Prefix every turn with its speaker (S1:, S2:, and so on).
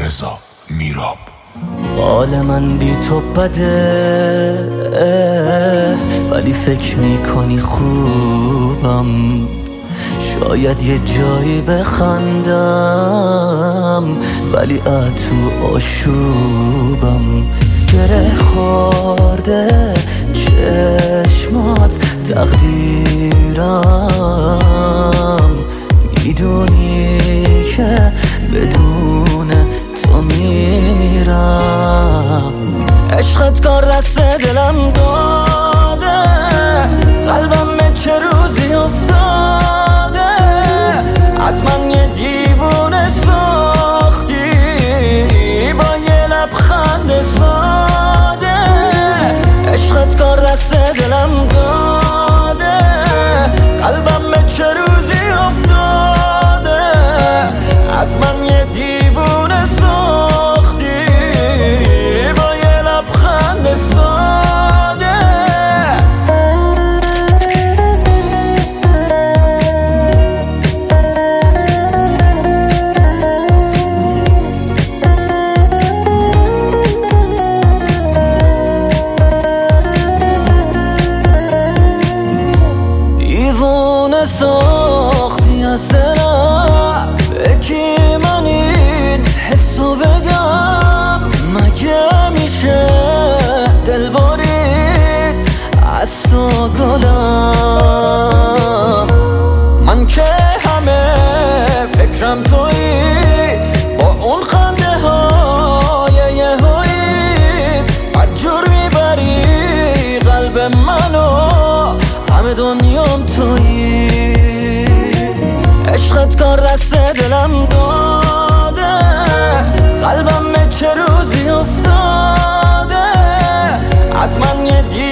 S1: رضا میراب.
S2: حال من بی تو بده، ولی فکر میکنی خوبم. شاید یه جایی بخندم، ولی تو آشوبم. گره خورده چشمات تقدیرم. میدونی که بدون تو میمیرم. عشقت کار دست دلم داده، قلبم چه روزی افتاده. از من یه دیوونه ساختی با یه لبخند ساده. عشقت کار دست دلم داده، قلبم چه روزی افتاده. از من یه دیوونه ساختی با یه لبخند ساده. دیوونه ساختی از دلم، یکی من این حسو بگم. مگه میشه دل برید از تو گلم؟ من که همه فکرم تویی، با اون خنده های یهویی. بدجور میبری قلب منو، همه دنیام تویی. عشقت کار دست دلم داده، قلبم چه روزی افتاده. از من یه